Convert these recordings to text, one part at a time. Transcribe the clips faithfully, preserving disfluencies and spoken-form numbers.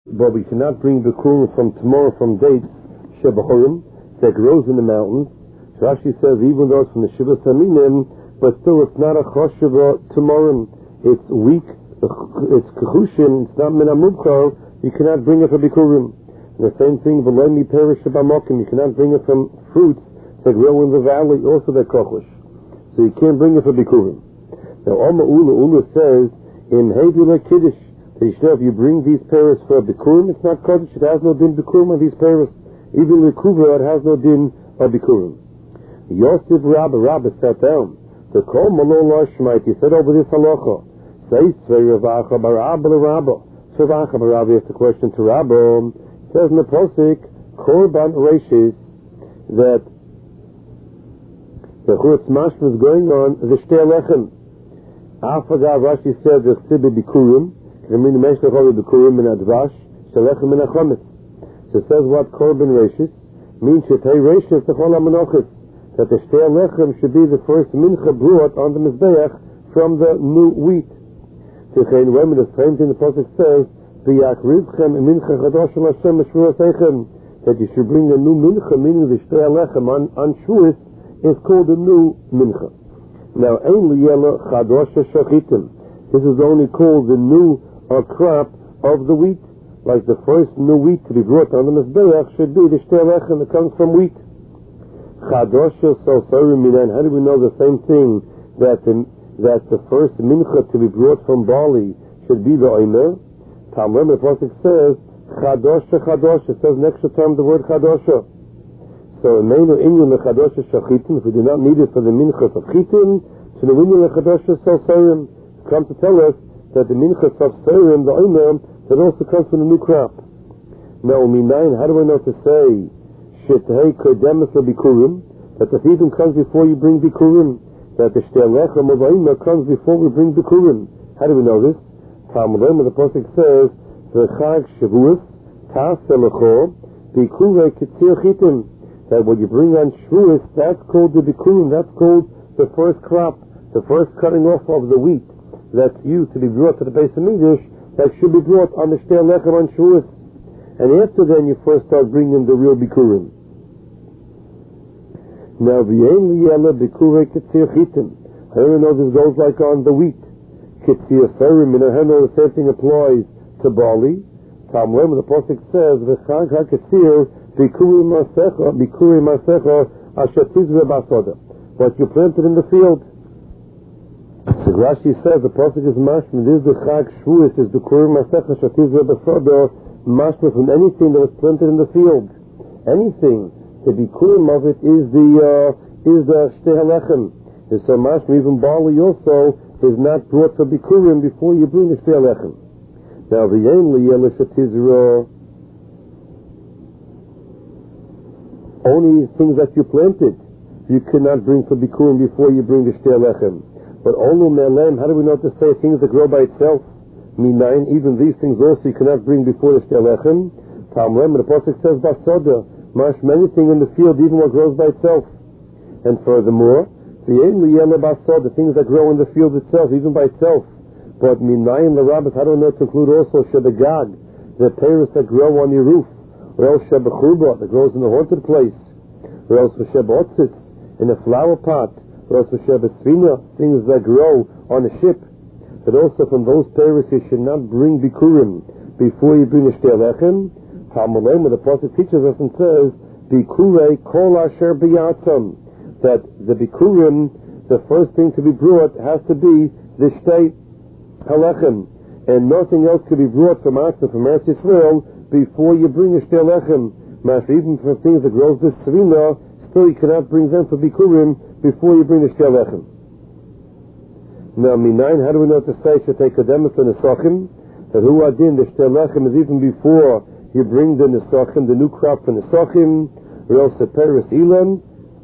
but we cannot bring bikurim from tomorrow from dates shebachorim that grows in the mountains. So Rashi says even though it's from the Shiva Saminim, but still it's not a choshev tomorrow. It's weak. It's kechushim. It's not min amubchar. You cannot bring it for bikurim. And the same thing, v'lomi perish shabamokim. You cannot bring it from fruits that grow in the valley. Also they're kochush. So you can't bring it for bikurim. Now Oma Ula Ula says in Hevila Kiddush that you should, if you bring these pears for bikurim, it's not kodesh. It has no din bikurim on these pears. Even lekuva, it has no din of bikurim. Yosef Rabba Rabba sat down. The Kol Malon Lashmait, he said over this halacha. Say Tzvei Ravacha Barabba Rabba. Ravacha Barabba asked the question to Rabba. It says in the Posik, Korban Reishis, that the Chutz Mashma is going on the Shtei Lechem. Afagav Rashi said the Chsibe Bikurim, Kemin Meshlechol Bikurim in Advash, Shtelechem in Achometz. So it says what Korban Reishis means Shetei Reishis Techol HaMenochis, that the Shtei Lechem should be the first mincha brought on the Mizbeach from the new wheat. So when the same thing the Pasuk says, V'yakrivchem mincha chadosh Hashem Shvuasechem, that you should bring a new mincha, meaning the Shtei Lechem on, on Shavuos is called a new mincha. Now, Ein Liyela Chadosh Shachitim. This is only called the new uh, crop of the wheat. Like the first new wheat to be brought on the Mizbeach should be the Shtei Lechem that comes from wheat. Chadosh Sosarim Minan. How do we know the same thing that the, that the first mincha to be brought from barley should be the Omer? Talmud the Pasuk says Chadosh Chadosh. It says next to term the word Chadosh. So in Meinu Inyan Lechadosh Shachitim, if we do not need it for the minchas of Chitim, so the Inyan Lechadosh Sosarim come to tell us that the minchas of Sosarim, the Omer, that also comes from the new crop. Now, Minayin, how do I know to say Shetei Kodemus Bikurim, that the Chitim comes before you bring Bikurim, that the Shtei Lechem of Omer comes before we bring Bikurim? How do we know this? Talmud the Pasuk says V'chag Shavuos Ta'aseh Lecho Bikurei Ketzir Chitim, that when you bring on Shavuos, that's called the Bikurim, that's called the first crop, the first cutting off of the wheat that's used to be brought to the Beis HaMikdash, that should be brought on the Shtei Lechem on Shavuos. And after then you first start bringing the real Bikurim. Now, V'yein Liyela Bikurei Ketzir Chitim. I don't know this goes like on the wheat. Ketzir Serim, and I know the same thing applies to barley. Talmud the Pasuk says, V'chag HaKetzir Bikuri Masecha, Bikuri Masecha, Asher Tizve Basoda. What you planted in the field. So Rashi says the Pasuk is mashma. This is the Chag Shavuos, is Bikuri Masecha, Asher Tizve Basoda, mashma from anything that was planted in the field. Anything. The Bikurim of it is the uh, is the Shtei Lechem. And so mashma, even barley also is not brought for Bikurim before you bring the Shtei Lechem. Now the Yein Liyela Shetizra, only things that you planted you cannot bring for Bikurim before you bring the Shtei Lechem. But only Melem, how do we know to say things that grow by itself? Minayin, even these things also you cannot bring before the Shtei Lechem. Talmud the Pasuk says Basoda, mash anything in the field, even what grows by itself. And furthermore, the Yein Liyela Basoda, the things that grow in the field itself, even by itself. But Minayin the rabbis, how do we know to include also Shebegag, the pears that grow on your roof? Or else Shebechuba, that grows in the haunted place, or else Shebeotzitz, in a flower pot, or else Shebesvina, things that grow on a ship. But also from those pears you should not bring Bikurim before you bring the Shtei Lechem. Talmud the Pasuk teaches us and says, Bikurei Kol Asher Biyatzam, that the Bikurim, the first thing to be brought has to be the Shtei Lechem, and nothing else could be brought from us, from Eretz Yisrael, before you bring a Shtei Lechem. Even for things that grows this Tzvina, still you cannot bring them for Bikurim before you bring the Shtei Lechem. Now, Minayin, how do we know to say Shetei Kodemus and Nesachim? That who adin, the Shtei Lechem is even before you bring the Nesachim, the new crop for Nesachim, or else the Peres Ilan.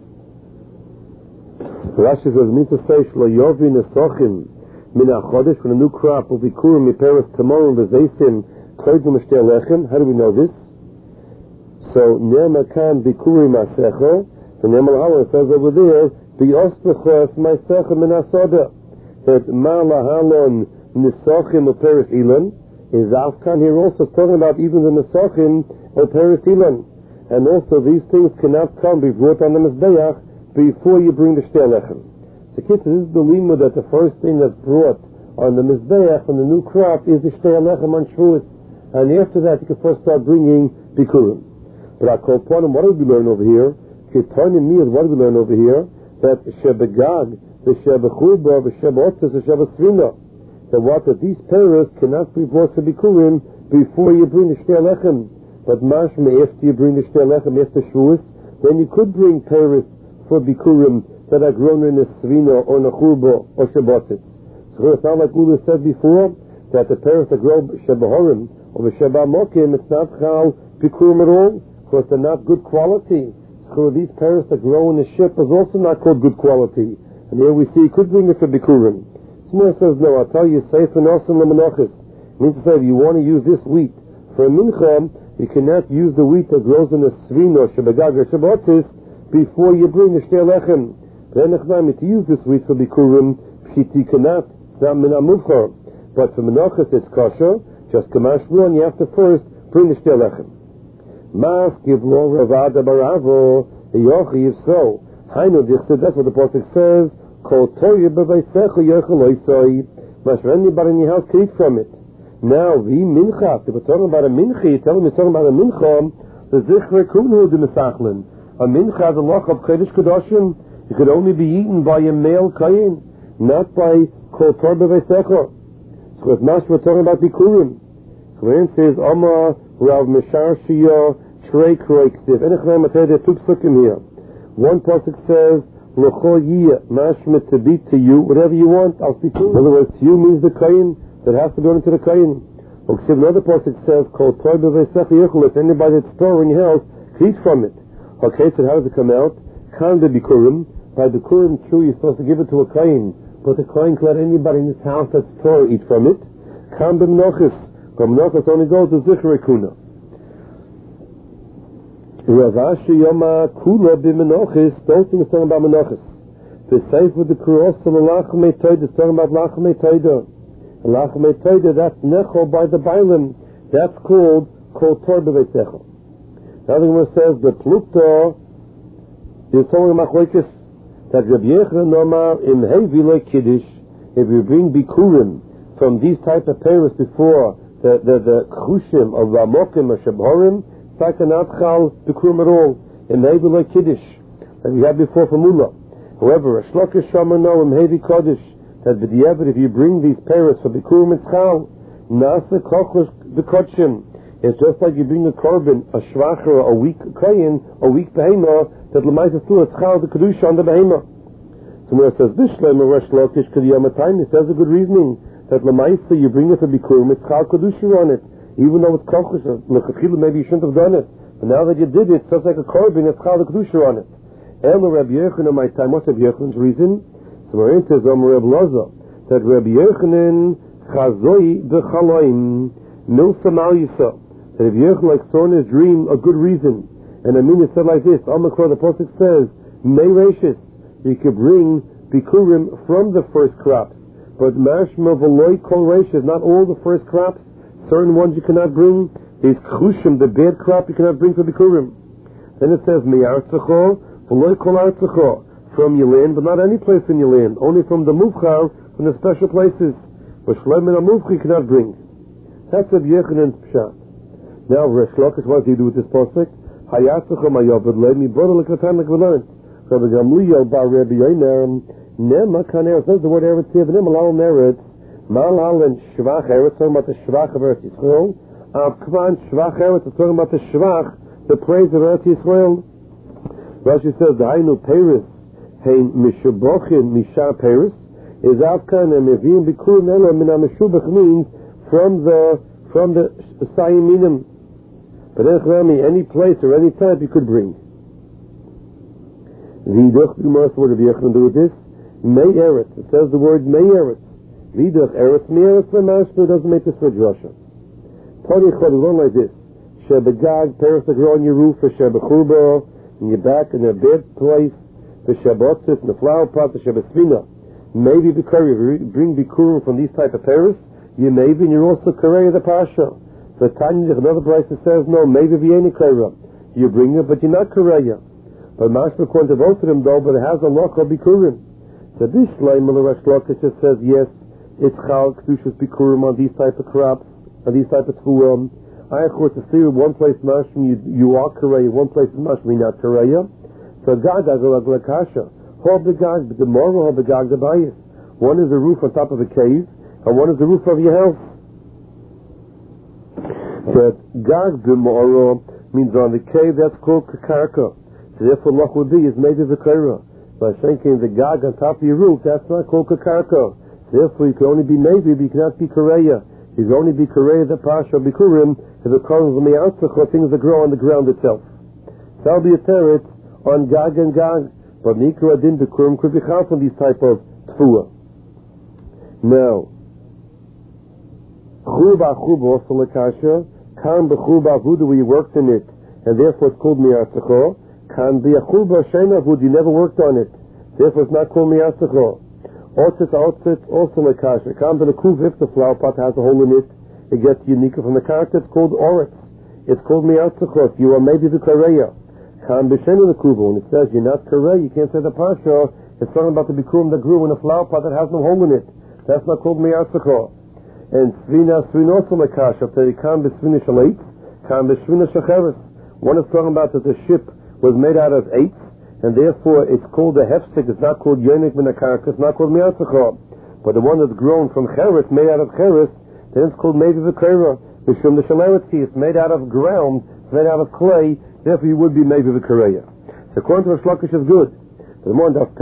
Rashi says, mean to say, Shlo Yovi Nesachim, Min HaChodesh, when a new crop will be Bikurim, Miperes Tomorrow, and V'zeisim, Kodim Shtei Lechem. How do we know this? So, Ne'emakan Bikurim Masecha, the Ne'emal it says over there, B'yosbechos Masecha Min HaSoda, that Ma Lahalon Nesachim Miperes Ilan, is Afkan here also talking about even the Nesachim or Perisilan. And also these things cannot come be brought on the Mizbeach before you bring the Shtei Lechem. So kids, this is the limud that the first thing that's brought on the Mizbeach on the new crop is the Shtei Lechem on Shavuot. And after that you can first start bringing Bikurim. But I call upon him, what did we learn over here? Kitanim Miyad, what did we learn over here? That Shebegag, the Shebechurba, the Shebotzes, the Shebesvina, that what, that these pairs cannot be brought to Bikurim before you bring the Shtei Lechem. But mashma, after you bring the Shtei Lechem, after Shavuos, then you could bring pairs for Bikurim that are grown in a Svina or Nechurba or Shebotzes. So it's not like Ula said before, that the pairs that grow Shebahorim or the Sheba Mokim, it's not Chal Bikurim at all, because they're not good quality. So these pairs that grow in the ship is also not called good quality. And here we see, you could bring it for Bikurim. Someone says, no, I'll tell you, Seif and Osim Lemenachis. Means to say, if you want to use this wheat for a mincha, you cannot use the wheat that grows in the Svino, Shebegag, or Shebotzis before you bring the Shtei Lechem. Then to use this wheat for Bikurim, Pshiti cannot, it's not Min HaMuvchar. But for Menachis it's kosher, just Kamash Ruan, you have to first bring the Shtei Lechem. Mas give lo Ravada Baravo, Yochi, if so. Hainu, that's what the Pasuk says, Kol Toya B'Vaisecha Yochel Mashra, anybody in your house can eat from it. Now, the mincha, if we're talking about a mincha, you tell them you're talking about a mincha, the zichre kunhu de mesachlin. A mincha has a loch of Kodesh Kedoshim. It could only be eaten by a male kayin, not by Kol Tor B'Vaisecha. So if Mash, we're talking about Bikurim. So when it says, Oma Rav Mishar Shiyah Shrei Kroik Stiv. Enechnei Matei, there are two psukim here. One pasuk says, L'chol Yiyah, Mashmet to be to you, whatever you want, I'll speak to you. In other words, to you means the kayin that has to go into the kayin. Another pasuk says, Kol Toy B'Veisecha Yechulus, anybody that's stored in your house, can eat from it. Okay, so how does it come out? Kan de Bikurim. By Bikurim, true, you're supposed to give it to a kayin, but the kayin can let anybody in his house that's stored eat from it. Kan b'Menachis. But Menachis only goes to Zichrei Kuna. Ravashi Yoma Kula b'Menachis, don't think it's talking about Menachis. The safe with the cross of the Lachamei Toida is talking about Lachamei Toida. Lachamei Toida, that's Necho by the Bailim. That's called Kol Tor B'Veisecha. Now the Gemara says the Plukta is talking about Machlokes that Rabbi Yechon Omar in Hevi Le Kiddush, if you bring Bikurim from these type of pairs before the the the Chushim of Ramokim or Shabhorim, it's like an Atchal Bikurim at all in Hevi Le Kiddush that we had before for Mula. However, a Shlokish Shomer no in Hevi Kodesh that b'diavad, if you bring these pairs for Bikurim and Chal, Nasa Kochos B'Kodshim, it's just like you bring a korban, a shvacher, a weak kayin, a weak behemah, that l'maisa still a Chal the Kedusha on the behemah. So when it says Bishleim or Resh Lakish K'diyamatayim, it says a good reasoning that l'maisa you bring it for Bikurim, it's Chal Kedusha on it, even though it's Kochos, l'chachila maybe you shouldn't have done it, but now that you did it, it's just like a korban, it's Chal the Kedusha on it. Elo Rabbi Yechon in my time, what's Rabbi Yechon's reason? So we're into Zomer Reb Loza, that Rabbi Yechonin Chazoi B'Chaloim Milsa Mal Yisa, that Rabbi Yechon like saw in his dream a good reason. And I mean it said like this, Amakor, the Pasuk says, Mei Reishis, you could bring Bikurim from the first crops, but Mashma V'loi Kol Reishis, not all the first crops, certain ones you cannot bring, these Chushim, the bad crop you cannot bring for Bikurim. Then it says, Mei Artzacho, V'loi Kol Artzacho, from your land, but not any place in your land, only from the Muvchar, from the special places, which Shleim and Muvchi cannot bring. That's Rabbi Yechon's pshat. Now, Resh Lakish, what do you do with this pasuk? Hayatzachem hayavad le'mi b'odel l'katan like we learned. Rabbi Gamliel bar Rabbi Yomer nema kan eretz. There's the word eretz here. V'nem alal eretz. Malal and shvach eretz. Talking about the shvach of Eretz Yisrael. Av kvan shvach eretz. Talking about the shvach, the praise of Eretz Yisrael. Rashi says the Hainu Peres hein mishabochin misha Peres is avkan and mevim bikurim elo min ha-meshubach means from the from the sayiminim. But any place or any type you could bring. Vidach Gemara, what Rabbi Yechon do with this? Mei eretz. It says the word Mei eretz. Vidach eretz Mei eretz Mashma doesn't make this for drasha. Tani Chod is one like this. Shebegag Peres that grow on your roof for Shebechurba in your back in a bed place for Shabbotzis in the flower pot for Shebesvina. Maybe because you bring Bikurim from these type of Peres, you maybe, and you're also Kareya the Pasha. So Tanya, another place that says, no, maybe Vienna Kareya. You bring it, but you're not Kareya. But Mashma according to both of them, though, but it has a loch of Bikurim. So this Shleim of the Rosh Lakish just says, yes, it's Chal, Kedushas Bikurim on these type of crops, on these type of Tfuim. I, of course, see one place Mashma, you, you are Kareya, one place Mashma, you're not Kareya. So Gag, Agag, Lakasha. Hob the Gag, but the Moro, Hob the Gag, the Bayis. One is the roof on top of a cave, and one is the roof of your house. That Gag B'Moro means on the cave, that's called Kakarka. So therefore, Lach would be is maybe V'Kaira. By thinking the Gag on top of your roof, that's not called Kakarka. So therefore, you can only be maybe, but you cannot be Kareya. You can only be Kareya the Pasha Bikurim if it comes from the outside or things that grow on the ground itself. So that'll be a teretz on Gag and Gag. But Nikra Din Bikurim could be chal from these type of Tfuah. Now, Chuba Chuba also Lakasha. Kan b'chuba avuda where you worked in it, and therefore it's called mi'atzacho. Kan b'chuba shena avud, you never worked on it, therefore it's not called mi'atzacho. Otzit otzit also lekasha. Kan b'lekuv, if the flower pot has a hole in it, it gets unique from the character. It's called oretz. It's called mi'atzacho. You are maybe the kareya. Kan b'shena lekuva. When it says you're not kareya, you can't say the pasha. It's talking about the bikurim that grew in a flower pot that has no hole in it. That's not called mi'atzacho. And Svina, Svina also Lakasha, after Kam B'Svina Shalit, Kam B'Svina Shacheres. One is talking about that the ship was made out of eights, and therefore it's called a hefstik, it's not called Yonik Minakarka, it's not called Mi'atzacha. But the one that's grown from Cheres, made out of Cheres, then it's called Maybe V'Kaira, Mishum the Shaleretzi, it's made out of ground, it's made out of clay, therefore you would be Maybe V'Kareya. So according to Rosh Lakish is good. The more